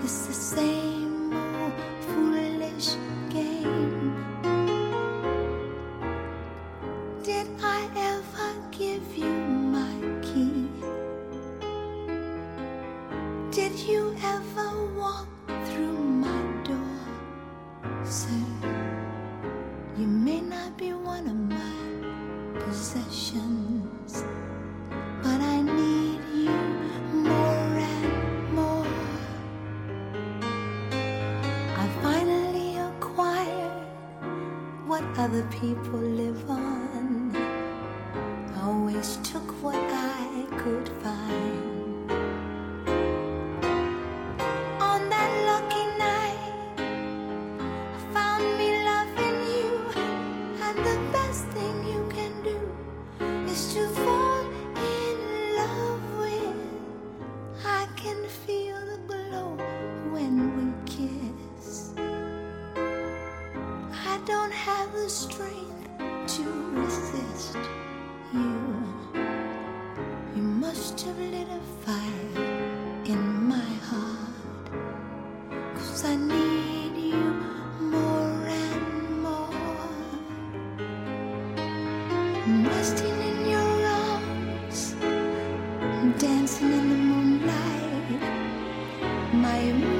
It's the same old foolish game. Did I ever give you my key? Did you ever walk through my door? Sir, you may not be one of my possessions, but I need you more and more. I finally acquired what other people live on. I always took what I could find. On that lucky night, I found me loving you, and the best thing you can do is to fall in love with. I can feel the glow when we kiss. I don't have the strength to resist you. You must have lit a fire in my heart, 'cause I need you more and more. Resting in your arms, dancing in the moonlight, my